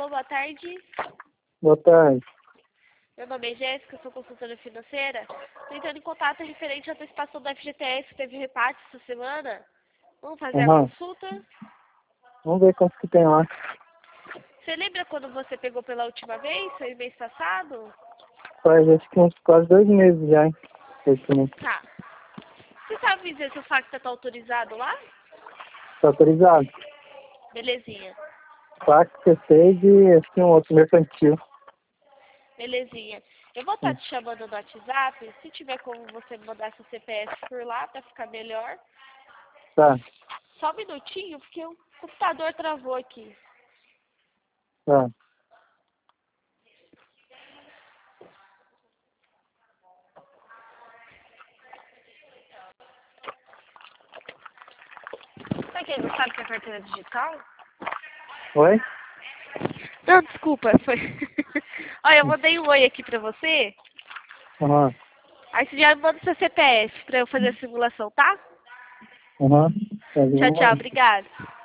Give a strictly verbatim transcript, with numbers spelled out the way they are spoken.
Alô, boa tarde. Boa tarde. Meu nome é Jéssica, sou consultora financeira. Estou entrando em contato referente à antecipação da F G T S que teve reparte essa semana. Vamos fazer Uhum. a consulta? Vamos ver quanto que tem lá. Você lembra quando você pegou pela última vez? Foi mês passado? Faz acho que uns quase dois meses já, hein? Esse mês. Tá. Você sabe me dizer se o Facta está autorizado lá? Tá autorizado. Belezinha. Fax, C seis e acho que um outro mercantil. Belezinha. Eu vou estar te chamando no WhatsApp. Se tiver como você me mandar seu C P F por lá para ficar melhor. Tá, Só um minutinho, porque o computador travou aqui. tá. Será que ele não sabe que é carteira digital? Oi? Não, desculpa, foi. Olha, eu mandei um oi aqui pra você. Aham. Aí você já me manda seu C P F pra eu fazer a simulação, tá? Aham. Tá, Tchau, vamos tchau, lá. obrigada.